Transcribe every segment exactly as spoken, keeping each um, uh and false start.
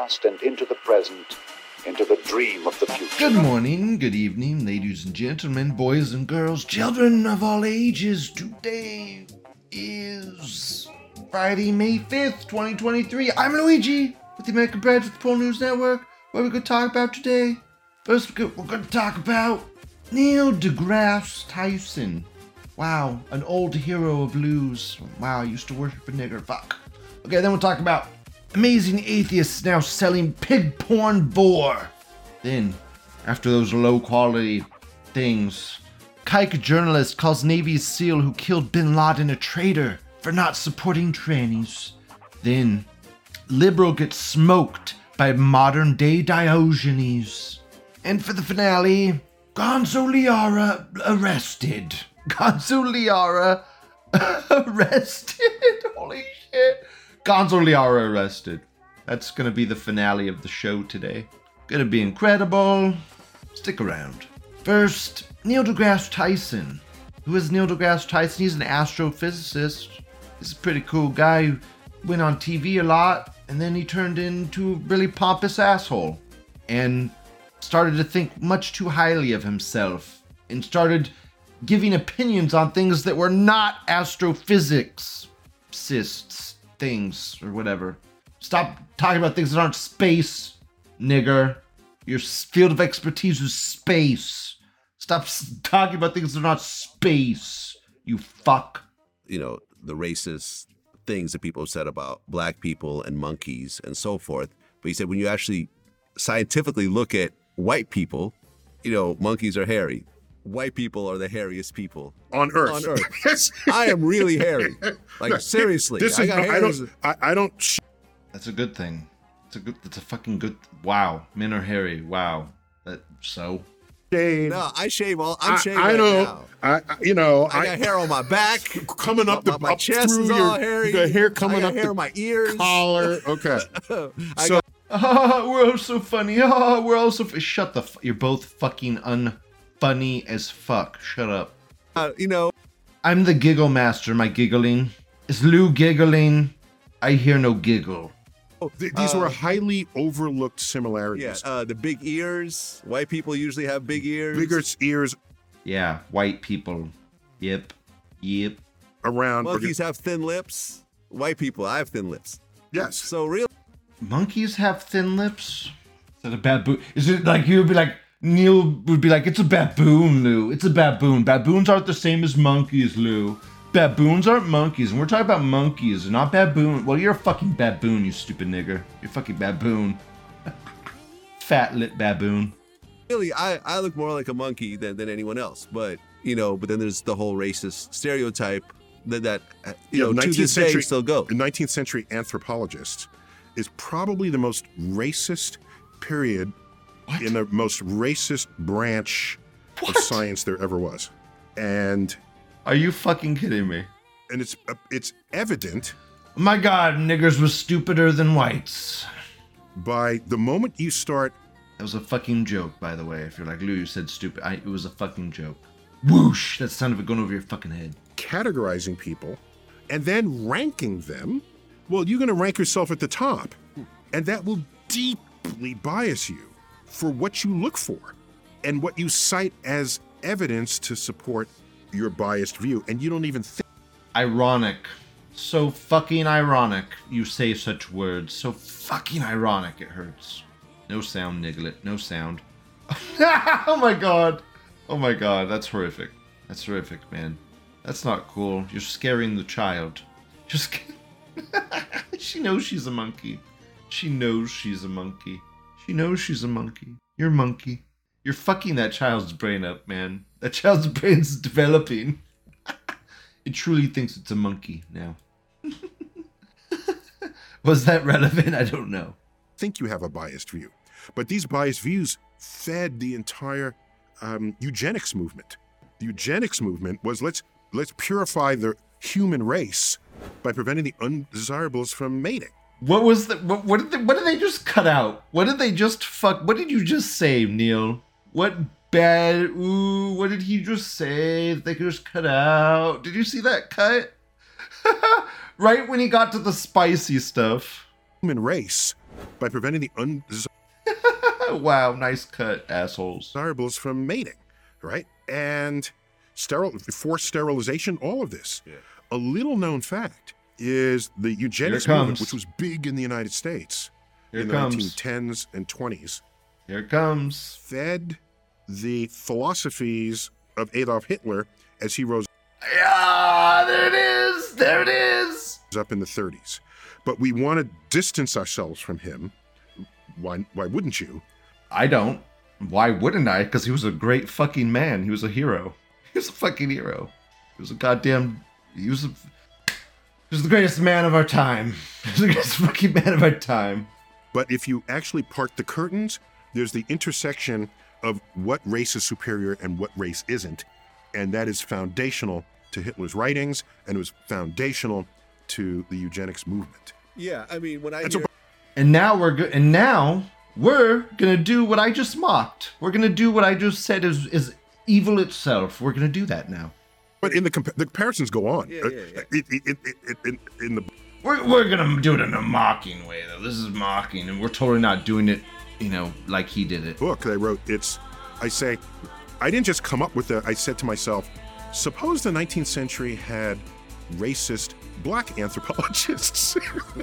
past and into the present, into the dream of the future. Good morning, good evening, ladies and gentlemen, boys and girls, children of all ages. Today is Friday, May fifth, twenty twenty-three. I'm Luigi with the American Bradford Pro News Network. What are we going to talk about today? First, we're going to talk about Neil deGrasse Tyson. Wow, an old hero of Lou's. Wow, I used to worship a nigger. Fuck. Okay, then we'll talk about amazing atheists now selling pig porn vor. Then, after those low quality things, Kike journalist calls Navy SEAL who killed Bin Laden a traitor for not supporting trannies. Then, liberal gets smoked by modern day Diogenes. And for the finale, Gonzo Liara arrested. Gonzo Liara arrested. Holy shit. Gonzo Liara arrested. That's gonna be the finale of the show today. Gonna be incredible. Stick around. First, Neil deGrasse Tyson. Who is Neil deGrasse Tyson? He's an astrophysicist. He's a pretty cool guy who went on T V a lot, and then he turned into a really pompous asshole. And started to think much too highly of himself. And started giving opinions on things that were not astrophysics. Cysts. Things or whatever. Stop talking about things that aren't space, nigger. Your field of expertise is space. Stop talking about things that are not space, you fuck. You know, the racist things that people have said about black people and monkeys and so forth. But he said when you actually scientifically look at white people, you know, monkeys are hairy. White people are the hairiest people on Earth. On Earth. I am really hairy. Like seriously. This I is. got I don't. I, I don't. Sh- That's a good thing. It's a good. It's a fucking good. Wow, men are hairy. Wow. That so. Shave. No, I shave all. I'm I, shaving. I right know. now. I, I. You know. I, I got hair on my back. Coming up my, the my, my up chest through is your, all hairy. The hair coming I got up hair the on my ears. collar. Okay. I so. got, Ah, we're all so funny. Ah, we're all so. F- Shut the. F- You're both fucking unfunny as fuck. Shut up. uh, you know. I'm the giggle master. My giggling. Is Lou giggling? I hear no giggle. Th- these Uh, were highly overlooked Yeah, similarities. uh, the big ears. White people usually have big ears. Bigger ears Yeah, white people. Yep. Yep. around. Monkeys have thin lips. White people, I have thin lips. Yes. So real. Monkeys have thin lips? Is that a baboon? Is it like you would be like, Neil would be like, it's a baboon, Lou. It's a baboon. Baboons aren't the same as monkeys, Lou. Baboons aren't monkeys, and we're talking about monkeys, not baboon. Well, you're a fucking baboon, you stupid nigger. You're a fucking baboon. Fat lit baboon. Really, I, I look more like a monkey than, than anyone else. But, you know, but then there's the whole racist stereotype that, that uh, you Yeah, know, to nineteenth this day century- still go. The nineteenth century anthropologist is probably the most racist period What? in the most racist branch What? of science there ever was. And Are you fucking kidding me? and it's uh, it's evident My god, niggers was stupider than whites. by the moment you start That was a fucking joke, by the way. If you're like, Lou, you said stupid. I, it was a fucking joke. Whoosh! That's the sound of it going over your fucking head. categorizing people and then ranking them, well, you're going to rank yourself at the top. And that will deeply bias you for what you look for and what you cite as evidence to support your biased view. And you don't even think. Ironic. So fucking ironic you say such words. So fucking ironic it hurts. No sound, Niglet. No sound. Oh my god. Oh my god, that's horrific. That's horrific, man. That's not cool. You're scaring the child. Just She knows she's a monkey. She knows she's a monkey. She knows she's a monkey. You're a monkey. You're fucking that child's brain up, man. That child's brain's developing. It truly thinks it's a monkey now. Was that relevant? I don't know. think you have a biased view. But these biased views fed the entire um, eugenics movement. The eugenics movement was let's let's purify the human race by preventing the undesirables from mating. What was the what, what did they, what did they just cut out? What did they just fuck? What did you just say, Neil? What bad? Ooh, what did he just say that they could just cut out? Did you see that cut? Right when he got to the spicy stuff. Human race by preventing the Wow, nice cut, assholes. undesirables from mating, right? And sterile, forced sterilization, all of this. Yeah. A little known fact is the eugenics Here it movement, comes. which was big in the United States Here in it the comes. nineteen tens and twenties, Here it comes. fed the philosophies of Adolf Hitler as he rose Yeah, there it is. There it is. up in the thirties. But we want to distance ourselves from him. Why, why wouldn't you? I don't. Why wouldn't I? Because he was a great fucking man. He was a hero. He was a fucking hero. He was a goddamn. He was a. He was the greatest man of our time. He was the greatest fucking man of our time. But if you actually part the curtains, there's the intersection of what race is superior and what race isn't. And that is foundational to Hitler's writings, and it was foundational to the eugenics movement. Yeah, I mean, when I That's hear, And now we're go- and now we're gonna do what I just mocked. We're gonna do what I just said is is evil itself. We're gonna do that now. But in the, compa- the comparisons go on. Yeah, Uh, yeah, yeah. It, it, it, it, in, in the We're we're gonna do it in a mocking way though. This is mocking, and we're totally not doing it, you know, like he did it. book that I wrote, it's, I say, I didn't just come up with that. I said to myself, suppose the nineteenth century had racist black anthropologists.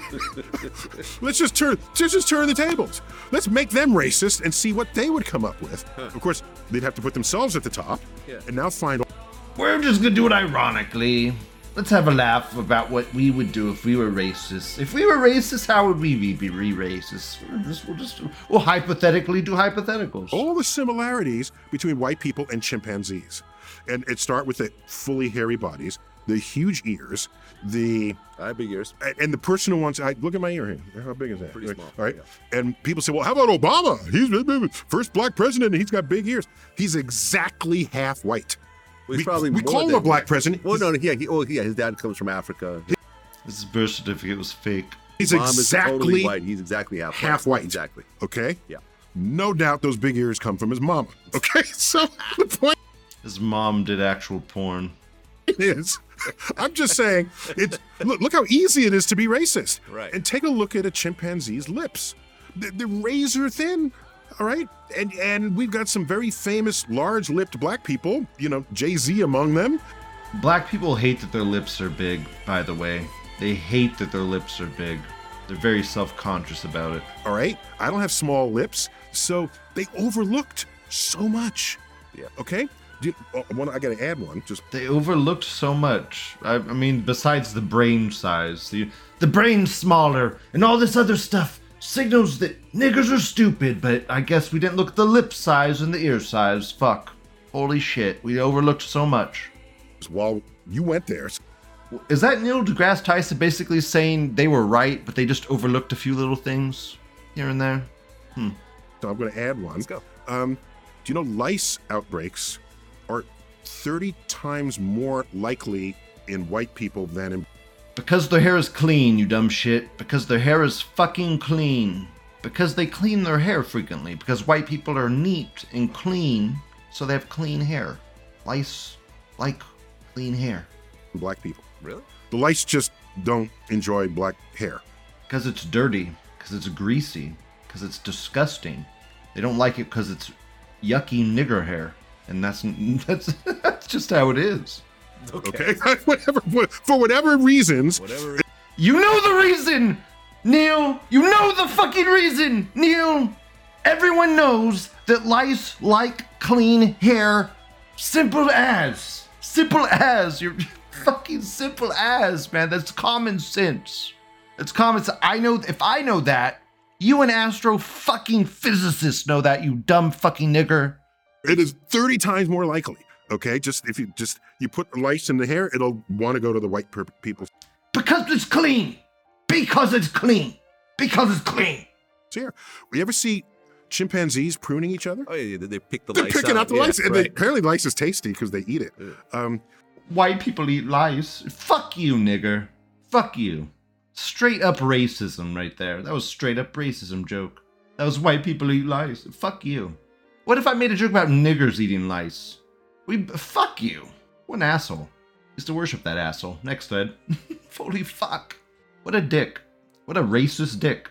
let's just turn, let's just turn the tables. Let's make them racist and see what they would come up with. Of course, they'd have to put themselves at the top, Yeah. and now find. We're just gonna do it ironically. Let's have a laugh about what we would do if we were racist. If we were racist, how would we be, be re-racist? We'll just, we'll just, we'll hypothetically do hypotheticals. all the similarities between white people and chimpanzees. And it start with the fully hairy bodies, the huge ears, the I have big ears. and the person who wants I look at my ear here. How big is that? Pretty Right, small, All right. yeah. And people say, well, how about Obama? He's the first black president and he's got big ears. He's exactly half white. Well, he's we probably we more call him than a black white. president. Well, no, yeah, he, oh, yeah, his dad comes from Africa. This birth certificate was fake. He's Mom is exactly totally white. He's exactly half white. half white. Exactly. Okay? Yeah. No doubt those big ears come from his mama. Okay? So the point His mom did actual porn. is, I'm just saying, it's look, look how easy it is to be racist. Right. And take a look at a chimpanzee's lips. They're, they're razor thin, all right? And and we've got some very famous large-lipped black people, you know, Jay-Z among them. Black people hate that their lips are big, by the way. They hate that their lips are big. They're very self-conscious about it. All right? I don't have small lips, so they overlooked so much. Yeah. Okay? Do you, oh, one, I got to add one. Just They overlooked so much. I, I mean, besides the brain size, the the brain's smaller, and all this other stuff signals that niggers are stupid. But I guess we didn't look at the lip size and the ear size. Fuck. Holy shit. We overlooked so much. while you went there, Is that Neil deGrasse Tyson basically saying they were right, but they just overlooked a few little things here and there? so I'm going to add one. Let's go. Um, do you know lice outbreaks are thirty times more likely in white people than in Because their hair is clean, you dumb shit. Because their hair is fucking clean. Because they clean their hair frequently. Because white people are neat and clean, so they have clean hair. Lice like clean hair. black people. Really? The lice just don't enjoy black hair. Because it's dirty. Because it's greasy. Because it's disgusting. They don't like it because it's yucky nigger hair. And that's that's that's just how it is. Okay, whatever for whatever reasons. Whatever. You know the reason, Neil. You know the fucking reason, Neil. Everyone knows that lice like clean hair. Simple as. Simple as. You're fucking simple as, man. That's common sense. It's common sense. I know, if I know that, you and astro fucking physicists know that, you dumb fucking nigger. It is thirty times more likely. Okay, just if you just you put lice in the hair, it'll want to go to the white per- people. Because it's clean. Because it's clean. Because it's clean. Here, we ever see chimpanzees pruning each other? Oh yeah, they, they pick the They're lice picking out the Yeah, lice, and they, right. apparently lice is tasty because they eat it. Yeah. Um, White people eat lice. Fuck you, nigger. Fuck you. Straight up racism right there. That was straight up racism joke. That was white people eat lice. Fuck you. What if I made a joke about niggers eating lice? We fuck you. What an asshole. Used to worship that asshole. Next thread. Holy fuck. What a dick. What a racist dick.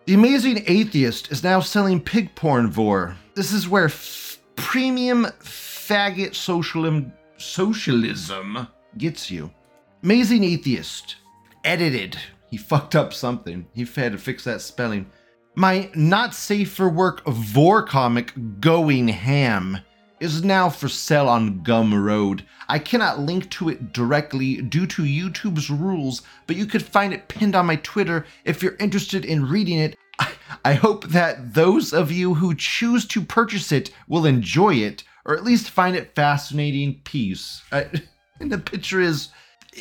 The Amazing Atheist is now selling pig porn vor. This is where f- premium faggot socialism, socialism gets you. Amazing Atheist. Edited. He fucked up something. He had to fix that spelling. My not safe for work vor comic Going Ham is now for sale on Gumroad. I cannot link to it directly due to YouTube's rules, but you could find it pinned on my Twitter if you're interested in reading it. I, I hope that those of you who choose to purchase it will enjoy it, or at least find it fascinating. Peace. I, and the picture is,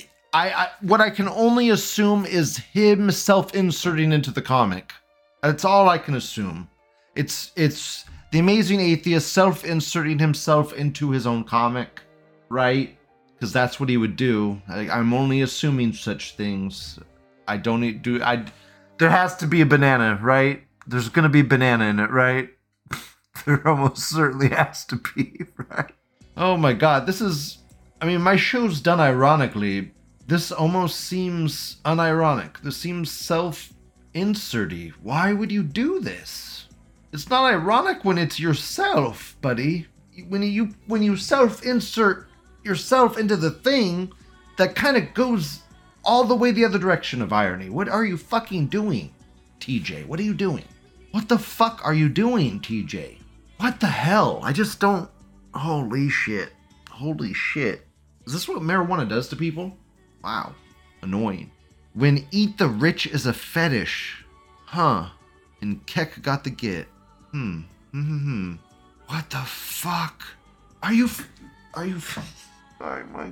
I, I what I can only assume is him self-inserting into the comic. That's all I can assume. It's it's the Amazing Atheist self-inserting himself into his own comic, right? Because that's what he would do. I, I'm only assuming such things. I don't need, do I. There has to be a banana, right? There's gonna be banana in it, right? There almost certainly has to be, right? Oh my God, this is. I mean, my show's done ironically. This almost seems unironic. This seems self-inserty. Why would you do this? It's not ironic when it's yourself, buddy. When you when you self-insert yourself into the thing, that kind of goes all the way the other direction of irony. What are you fucking doing, T J? What are you doing? What the fuck are you doing, T J? What the hell? I just don't... Holy shit. Holy shit. Is this what marijuana does to people? Wow. Annoying. When eat the rich is a fetish. Huh. And Keck got the get. Hmm. Hmm. What the fuck? Are you... F- are you... F- oh my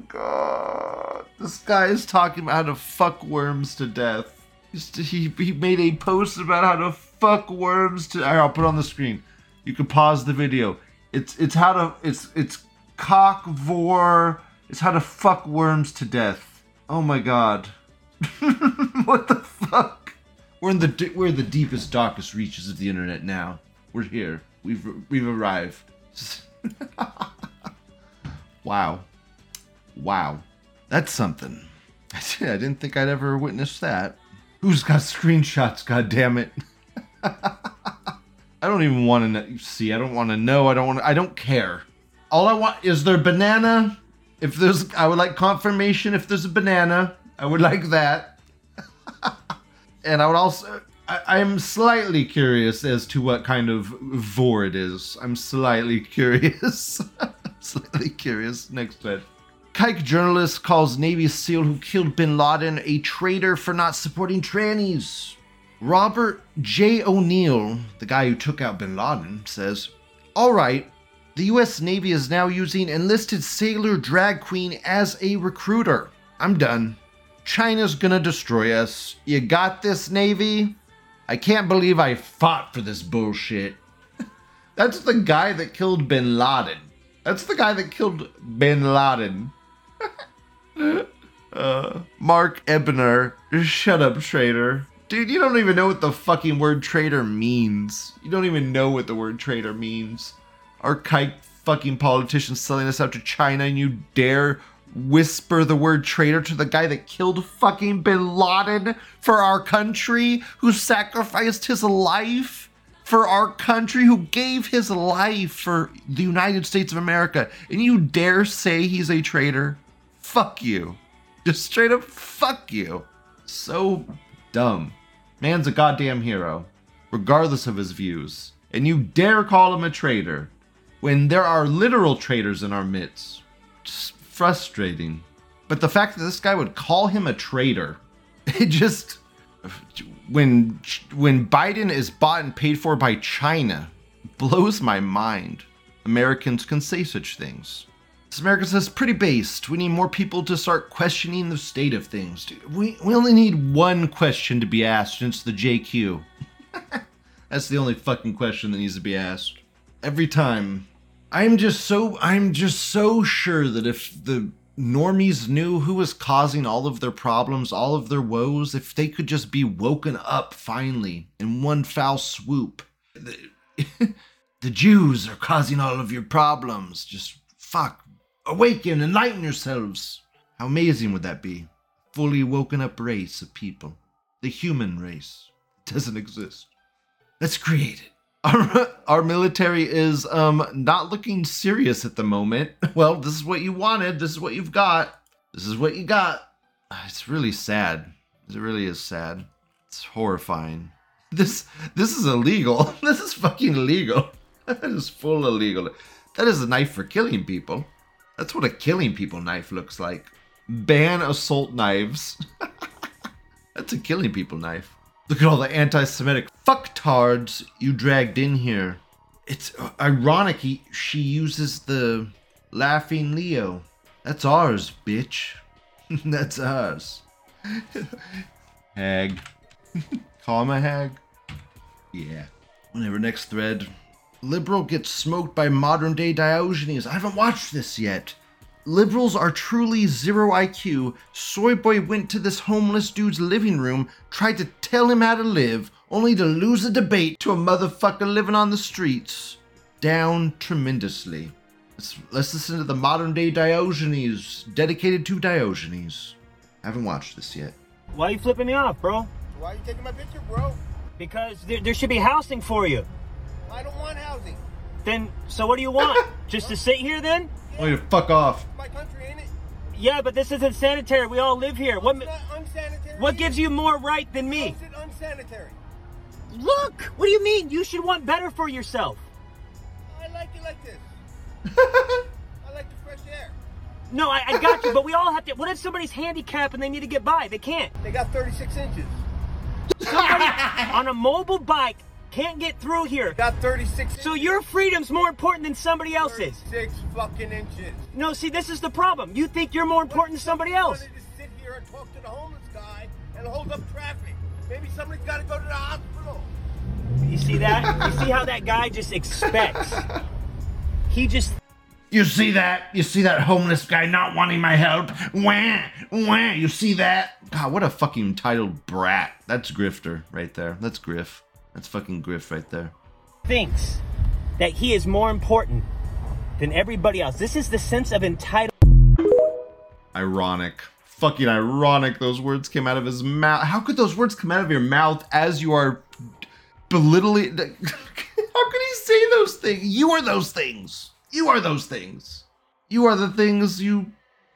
God. This guy is talking about how to fuck worms to death. He's, he, he made a post about how to fuck worms to... I'll put it on the screen. You can pause the video. It's it's how to... It's, it's cock vor... It's how to fuck worms to death. Oh my God. What the fuck? We're in the we're in the deepest, darkest reaches of the internet now. We're here. We've we've arrived. Wow. Wow. That's something. I didn't think I'd ever witness that. Who's got screenshots, God damn it. I don't even want to see. I don't want to know. I don't want to, I don't care. All I want is there banana. If there's, I would like confirmation if there's a banana. I would like that. And I would also, I, I'm slightly curious as to what kind of vor it is. I'm slightly curious. Slightly curious. Next slide. Kike journalist calls Navy SEAL who killed bin Laden a traitor for not supporting trannies. Robert J. O'Neill, the guy who took out bin Laden, says, all right, the U S Navy is now using enlisted sailor drag queen as a recruiter. I'm done. China's gonna destroy us. You got this, Navy? I can't believe I fought for this bullshit. That's the guy that killed bin Laden. That's the guy that killed bin Laden. uh, Mark Ebner, shut up, traitor. Dude, you don't even know what the fucking word traitor means. You don't even know what the word traitor means. Our kike fucking politicians selling us out to China, and you dare whisper the word traitor to the guy that killed fucking bin Laden for our country, who sacrificed his life for our country, who gave his life for the United States of America, and you dare say he's a traitor? Fuck you. Just straight up fuck you. So dumb. Man's a goddamn hero, regardless of his views. And you dare call him a traitor when there are literal traitors in our midst. Just frustrating. But the fact that this guy would call him a traitor, it just... When, when Biden is bought and paid for by China, blows my mind. Americans can say such things. America says pretty based. We need more people to start questioning the state of things. Dude, we, we only need one question to be asked, and it's the J Q. That's the only fucking question that needs to be asked. Every time. I'm just so, I'm just so sure that if the normies knew who was causing all of their problems, all of their woes, if they could just be woken up finally in one foul swoop. The, the Jews are causing all of your problems. Just fuck. Awaken, enlighten yourselves. How amazing would that be? Fully woken up race of people. The human race. It doesn't exist. Let's create it. Our, our military is um not looking serious at the moment. Well, this is what you wanted. This is what you've got. This is what you got. It's really sad. It really is sad. It's horrifying. This this is illegal. This is fucking illegal. That is full illegal. That is a knife for killing people. That's what a killing people knife looks like. Ban assault knives. That's a killing people knife. Look at all the anti-Semitic fucktards you dragged in here. It's ironic he, she uses the laughing Leo. That's ours, bitch. That's ours. Hag. Call him a hag? Yeah. Whatever, next thread. Liberal gets smoked by modern day Diogenes. I haven't watched this yet. Liberals are truly zero I Q. Soy Boy went to this homeless dude's living room, tried to tell him how to live, only to lose a debate to a motherfucker living on the streets. Down tremendously. Let's, let's listen to the modern day Diogenes, dedicated to Diogenes. I haven't watched this yet. Why are you flipping me off, bro? Why are you taking my picture, bro? Because there, there should be housing for you. I don't want housing. Then, so what do you want? Just to sit here then? Oh, you fuck off. My country, ain't it? Yeah, but this isn't sanitary. We all live here. What, It's not unsanitary. what gives you more right than me? How's it unsanitary? Look! What do you mean? You should want better for yourself. I like it like this. I like the fresh air. No, I, I got you, but we all have to. What if somebody's handicapped and they need to get by? They can't. They got thirty-six inches. Somebody on a mobile bike can't get through here. Got thirty-six inches. So your freedom's more important than somebody else's. thirty-six fucking inches. No, see, this is the problem. You think you're more important than somebody else. I wanted to sit here and talk to the homeless guy and hold up traffic. Maybe somebody's got to go to the hospital. You see that? You see how that guy just expects? He just... You see that? You see that homeless guy not wanting my help? Wah, wah. You see that? God, what a fucking entitled brat. That's grifter right there. That's griff. That's fucking griff right there. thinks that he is more important than everybody else. This is the sense of entitlement. Ironic. Fucking ironic those words came out of his mouth. How could those words come out of your mouth as you are belittling? How could he say those things? You are those things. You are those things. You are the things you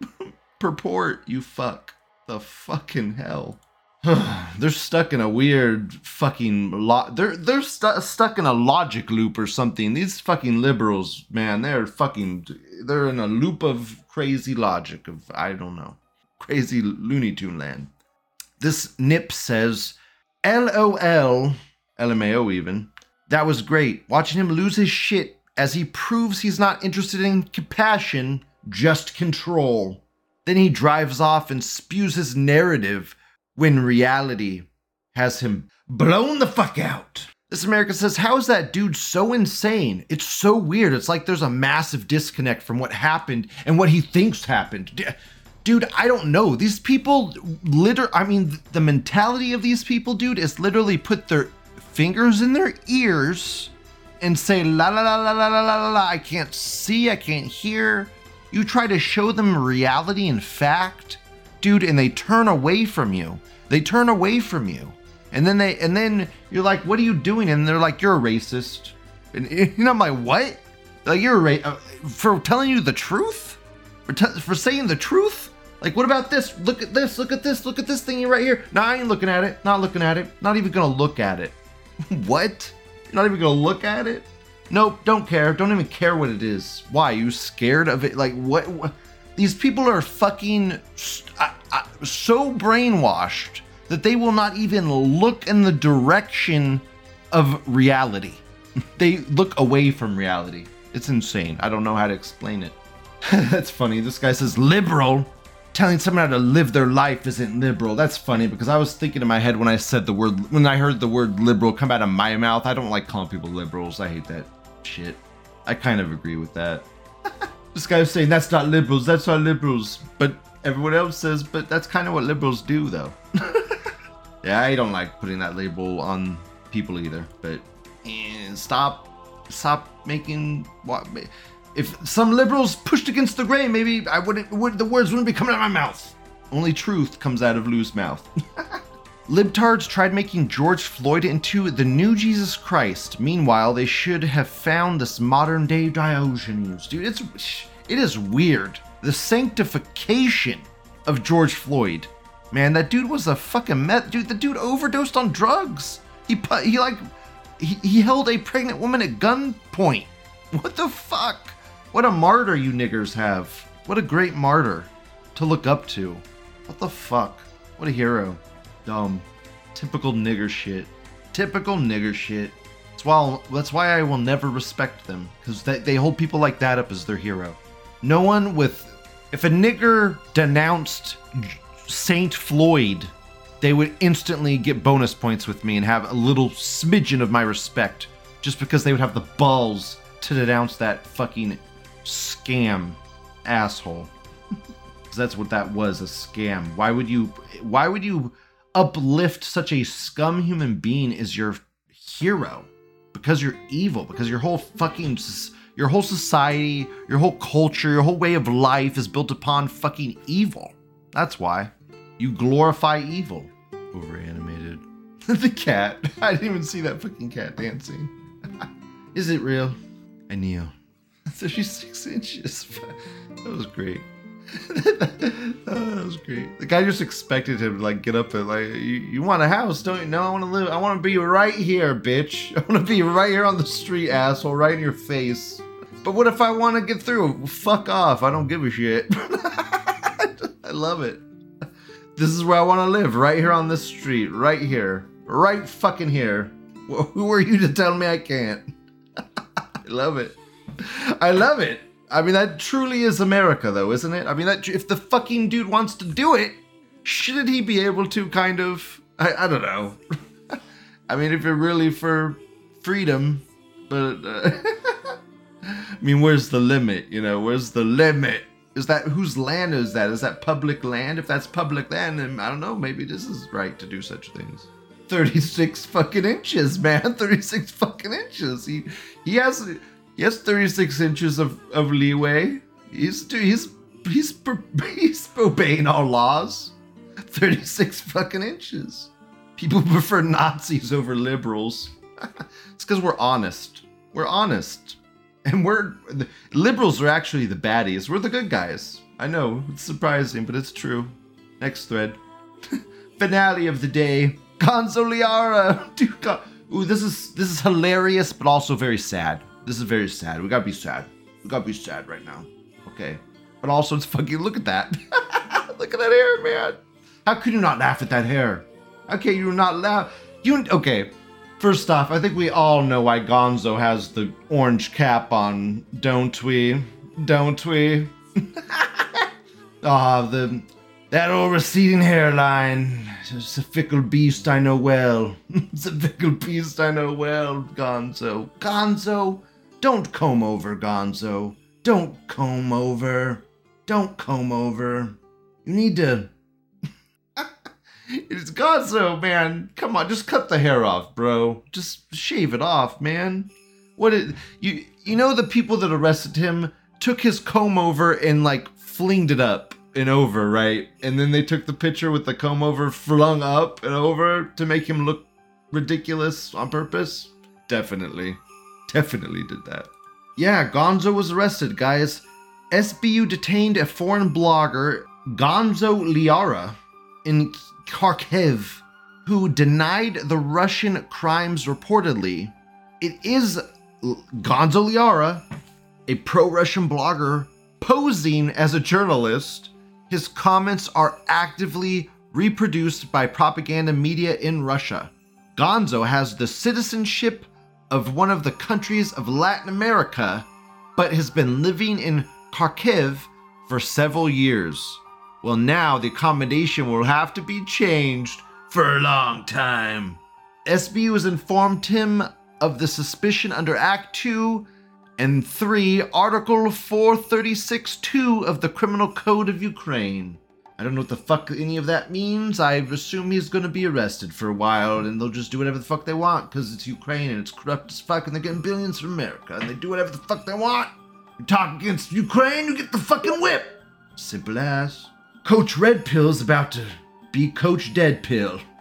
purport, you fuck. The fucking hell. They're stuck in a weird fucking lo- they're they're stu- stuck in a logic loop or something. These fucking liberals, man, they're fucking they're in a loop of crazy logic of I don't know. Crazy Looney Tune land. This Nip says, L O L, L M A O even. That was great. Watching him lose his shit as he proves he's not interested in compassion, just control. Then he drives off and spews his narrative when reality has him blown the fuck out. This America says, how is that dude so insane? It's so weird. It's like there's a massive disconnect from what happened and what he thinks happened. Dude, I don't know. These people, liter- I mean, the mentality of these people, dude, is literally put their fingers in their ears and say, la la la la la la la la, I can't see, I can't hear. You try to show them reality and fact, dude, and they turn away from you. They turn away from you. And then they, and then you're like, what are you doing? And they're like, you're a racist. And you know, I'm like, what? Like, you're a ra- uh, for telling you the truth? For, t- for saying the truth? Like, what about this? Look at this, look at this, look at this thingy right here. No, I ain't looking at it. Not looking at it. Not even gonna look at it. What? You're not even gonna look at it? Nope, don't care. Don't even care what it is. Why? You scared of it? Like, what? what? These people are fucking uh, uh, so brainwashed that they will not even look in the direction of reality. They look away from reality. It's insane. I don't know how to explain it. That's funny. This guy says liberal. Telling someone how to live their life isn't liberal. That's funny because I was thinking in my head when I said the word, when I heard the word liberal come out of my mouth, I don't like calling people liberals. I hate that shit. I kind of agree with that. This guy was saying that's not liberals, that's not liberals. But everyone else says, but that's kind of what liberals do though. Yeah, I don't like putting that label on people either. But eh, stop, stop making what. If some liberals pushed against the grain, maybe I wouldn't. Would, the words wouldn't be coming out of my mouth. Only truth comes out of Lou's mouth. Libtards tried making George Floyd into the new Jesus Christ. Meanwhile, they should have found this modern day Diogenes. Dude, it's it is weird. The sanctification of George Floyd. Man, that dude was a fucking meth. Dude, the dude overdosed on drugs. He put, he like, he, he held a pregnant woman at gunpoint. What the fuck? What a martyr you niggers have. What a great martyr to look up to. What the fuck? What a hero. Dumb. Typical nigger shit. Typical nigger shit. That's why, that's why I will never respect them. Because they, they hold people like that up as their hero. No one with... If a nigger denounced Saint Floyd, they would instantly get bonus points with me and have a little smidgen of my respect. Just because they would have the balls to denounce that fucking scam asshole. Because that's what that was, a scam. Why would you... Why would you... uplift such a scum human being as your hero? Because you're evil, because your whole fucking your whole society, your whole culture, your whole way of life is built upon fucking evil. That's why you glorify evil. Overanimated. The cat. I didn't even see that fucking cat dancing. Is it real? I kneel. thirty-six inches. That was great. Oh, that was great. The guy just expected him to like get up and like, you, you want a house, don't you? No, I want to live. I want to be right here, bitch. I want to be right here on the street, asshole, right in your face. But what if I want to get through? Fuck off. I don't give a shit. I love it. This is where I want to live, right here on this street, right here, right fucking here. Who are you to tell me I can't? I love it. I love it. I mean, that truly is America, though, isn't it? I mean, that if the fucking dude wants to do it, shouldn't he be able to kind of... I, I don't know. I mean, if you're really for freedom, but... Uh, I mean, where's the limit, you know? Where's the limit? Is that... Whose land is that? Is that public land? If that's public land, then I don't know, maybe this is right to do such things. thirty-six fucking inches, man. thirty-six fucking inches. He, he has... He has thirty-six inches of, of leeway. He's he's he's he's obeying our laws. thirty-six fucking inches. People prefer Nazis over liberals. It's because we're honest. We're honest, and we're the, liberals are actually the baddies. We're the good guys. I know it's surprising, but it's true. Next thread. Finale of the day. Gonzo Liara. Dude, God. Ooh, this is this is hilarious, but also very sad. This is very sad. We gotta be sad. We gotta be sad right now. Okay. But also, it's fucking... Look at that. Look at that hair, man. How could you not laugh at that hair? How can you not laugh? You... Okay. First off, I think we all know why Gonzo has the orange cap on. Don't we? Don't we? Ah, oh, the... That old receding hairline. It's a fickle beast I know well. It's a fickle beast I know well, Gonzo. Gonzo... Don't comb over, Gonzo. Don't comb over. Don't comb over. You need to... It's Gonzo, man. Come on, just cut the hair off, bro. Just shave it off, man. What it... You, you know the people that arrested him took his comb over and, like, flinged it up and over, right? And then they took the picture with the comb over flung up and over to make him look ridiculous on purpose? Definitely. Definitely did that. Yeah, Gonzo was arrested, guys. S B U detained a foreign blogger, Gonzo Liara, in Kharkiv, who denied the Russian crimes reportedly. It is Gonzo Liara, a pro-Russian blogger, posing as a journalist. His comments are actively reproduced by propaganda media in Russia. Gonzo has the citizenship of one of the countries of Latin America, but has been living in Kharkiv for several years. Well, now the accommodation will have to be changed for a long time. S B U has informed him of the suspicion under Act two and three, Article four thirty-six two of the Criminal Code of Ukraine. I don't know what the fuck any of that means. I assume he's gonna be arrested for a while and they'll just do whatever the fuck they want because it's Ukraine and it's corrupt as fuck and they're getting billions from America and they do whatever the fuck they want. You talk against Ukraine, you get the fucking whip. Simple as. Coach Red Pill's about to be Coach Dead Pill.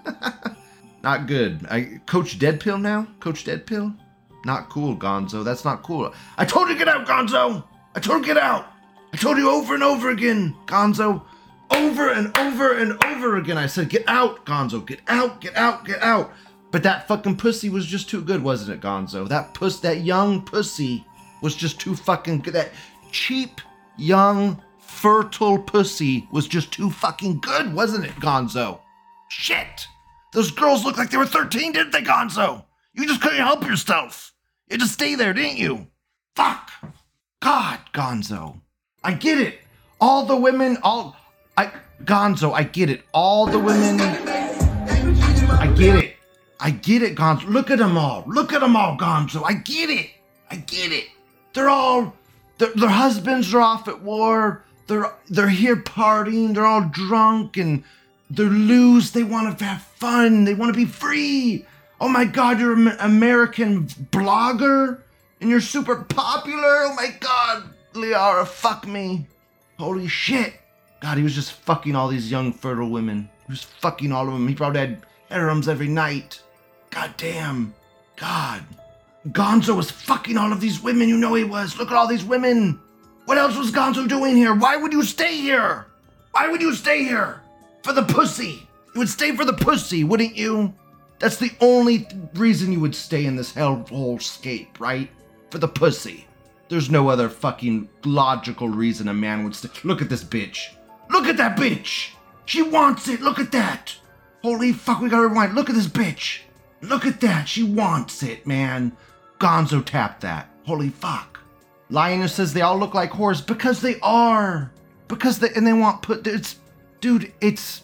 Not good. I Coach Deadpill now? Coach Deadpill? Not cool, Gonzo. That's not cool. I told you to get out, Gonzo! I told you to get out! I told you over and over again, Gonzo. Over and over and over again. I said, get out, Gonzo. Get out, get out, get out. But that fucking pussy was just too good, wasn't it, Gonzo? That puss, that young pussy was just too fucking good. That cheap, young, fertile pussy was just too fucking good, wasn't it, Gonzo? Shit! Those girls looked like they were thirteen, didn't they, Gonzo? You just couldn't help yourself. You had to stay there, didn't you? Fuck! God, Gonzo. I get it. All the women, all... I... Gonzo, I get it. All the women... I get it. I get it, Gonzo. Look at them all. Look at them all, Gonzo. I get it. I get it. They're all... Their, their husbands are off at war. They're they're here partying. They're all drunk and they're loose. They want to have fun. They want to be free. Oh my God, you're an American blogger and you're super popular. Oh my God, Liara, fuck me. Holy shit. God, he was just fucking all these young fertile women. He was fucking all of them. He probably had harems every night. God damn. God. Gonzo was fucking all of these women. You know he was. Look at all these women. What else was Gonzo doing here? Why would you stay here? Why would you stay here? For the pussy. You would stay for the pussy, wouldn't you? That's the only th- reason you would stay in this hellhole scape, right? For the pussy. There's no other fucking logical reason a man would stay. Look at this bitch. Look at that bitch. She wants it. Look at that. Holy fuck, we gotta rewind. Look at this bitch. Look at that. She wants it, man. Gonzo tapped that. Holy fuck. Lioness says they all look like whores because they are. Because they, and they want put, it's, dude, it's,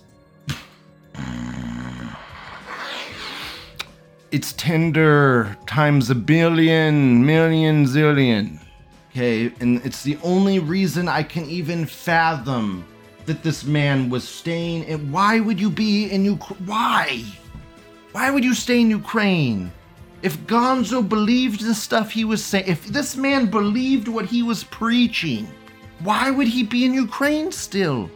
it's Tinder times a billion, million, zillion. Okay, and it's the only reason I can even fathom that this man was staying in. Why would you be in Ukraine? Why? Why would you stay in Ukraine? If Gonzo believed the stuff he was saying, if this man believed what he was preaching, why would he be in Ukraine still?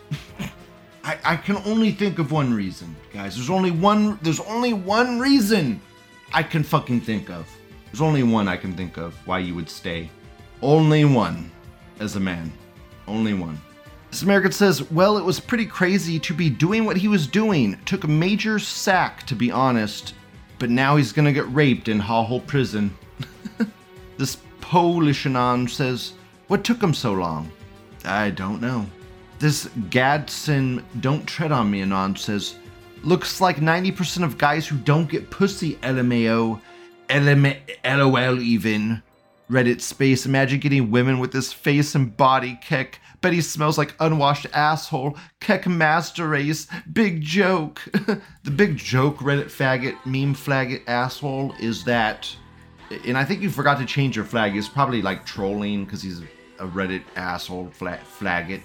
I, I can only think of one reason, guys. There's only one, there's only one reason I can fucking think of. There's only one I can think of why you would stay. Only one, as a man. Only one. This American says, well, it was pretty crazy to be doing what he was doing. Took a major sack, to be honest. But now he's gonna get raped in Hawhole prison. This Polish Anon says, what took him so long? I don't know. This Gadsden Don't Tread on Me Anon says, looks like ninety percent of guys who don't get pussy, L M A O, L M A O, LOL even. Reddit space, imagine getting women with this face and body. Keck, bet he smells like unwashed asshole. Keck master race, big joke. The big joke, Reddit faggot, meme flaggot asshole, is that, and I think you forgot to change your flag. It's probably like trolling because he's a Reddit asshole flag, flaggot.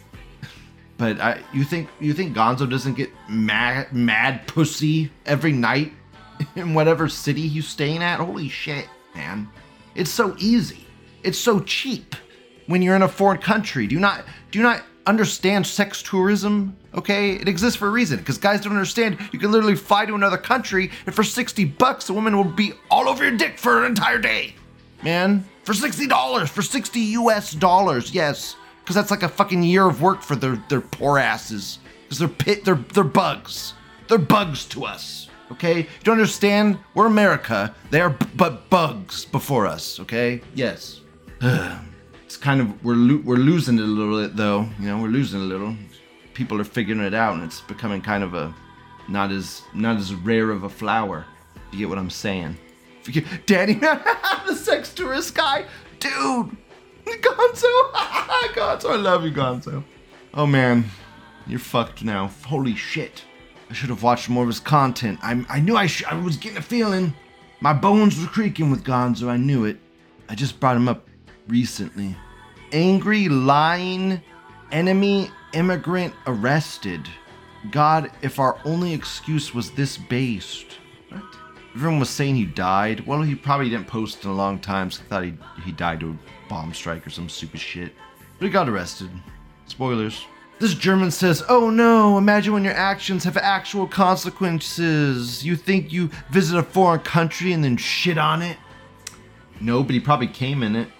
But I, you think you think Gonzo doesn't get mad mad pussy every night in whatever city he's staying at? Holy shit, man. It's so easy. It's so cheap when you're in a foreign country. Do you not do you not understand sex tourism? Okay, it exists for a reason. Because guys don't understand. You can literally fly to another country, and for sixty bucks, a woman will be all over your dick for an entire day, man. For sixty dollars, for sixty U S dollars, yes. Because that's like a fucking year of work for their their poor asses. Because they're pit, they're they're bugs. They're bugs to us. Okay, you don't understand? We're America. They are b- but bugs before us. Okay, yes. It's kind of we're lo- we're losing it a little bit though. You know, we're losing a little. People are figuring it out, and it's becoming kind of a not as not as rare of a flower. You get what I'm saying? Danny, the sex tourist guy, dude. Gonzo, Gonzo, I love you, Gonzo. Oh man, you're fucked now. Holy shit. I should have watched more of his content. I I knew I sh- I was getting a feeling. My bones were creaking with Gonzo. I knew it. I just brought him up recently. Angry, lying, enemy, immigrant arrested. God, if our only excuse was this based. What? Everyone was saying he died. Well, he probably didn't post in a long time, so I thought he, he died to a bomb strike or some stupid shit. But he got arrested. Spoilers. This German says, oh no, imagine when your actions have actual consequences. You think you visit a foreign country and then shit on it? No, but he probably came in it.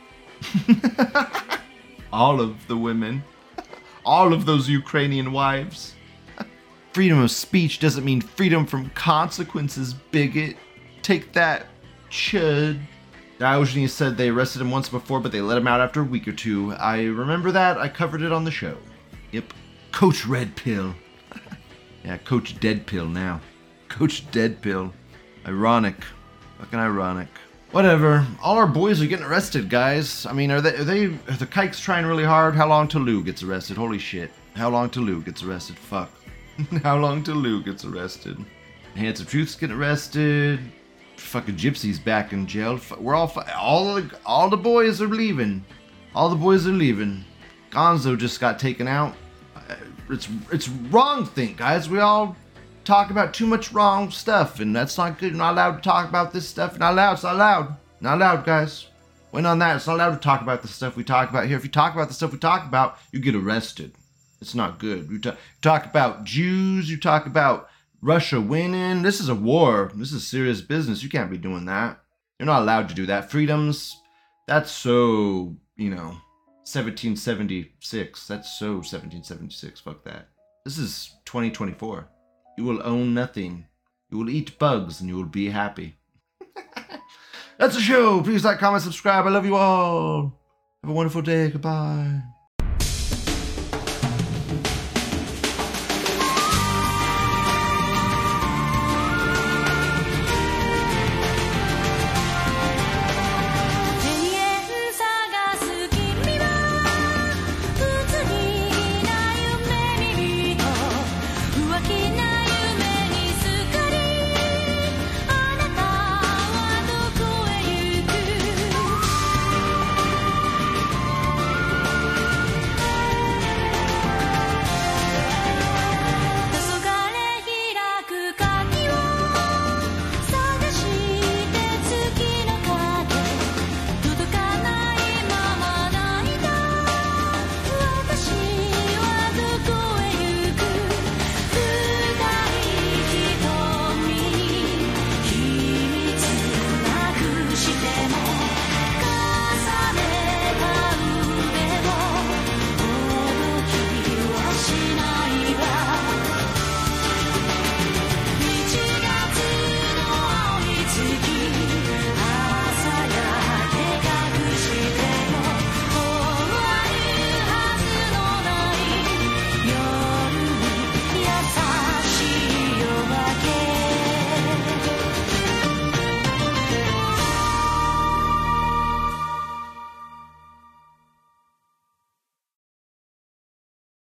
All of the women. All of those Ukrainian wives. Freedom of speech doesn't mean freedom from consequences, bigot. Take that, chud. Diogenes said they arrested him once before, but they let him out after a week or two. I remember that. I covered it on the show. Yep. Coach Red Pill. Yeah, Coach Dead Pill now. Coach Dead Pill. Ironic. Fucking ironic. Whatever. All our boys are getting arrested, guys. I mean, are they, are they, are the kikes trying really hard? How long till Lou gets arrested? Holy shit. How long till Lou gets arrested? Fuck. How long till Lou gets arrested? Hands of Truth's getting arrested. Fucking Gypsy's back in jail. We're all, all, the, all the boys are leaving. All the boys are leaving. Gonzo just got taken out. It's, it's wrong thing, guys. We all talk about too much wrong stuff, and that's not good. You're not allowed to talk about this stuff. Not allowed. It's not allowed. Not allowed, guys. Went on that. It's not allowed to talk about the stuff we talk about here. If you talk about the stuff we talk about, you get arrested. It's not good. You, ta- you talk about Jews. You talk about Russia winning. This is a war. This is serious business. You can't be doing that. You're not allowed to do that. Freedoms, that's so, you know, seventeen seventy-six. That's so seventeen seventy-six. Fuck that. This is twenty twenty-four. You will own nothing. You will eat bugs and you will be happy. That's the show. Please like, comment, subscribe. I love you all. Have a wonderful day. Goodbye.